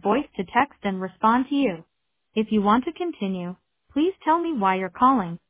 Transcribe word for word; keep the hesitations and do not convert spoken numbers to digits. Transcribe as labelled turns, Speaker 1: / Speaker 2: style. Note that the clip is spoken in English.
Speaker 1: voice to text and respond to you. If you want to continue, please tell me why you're calling.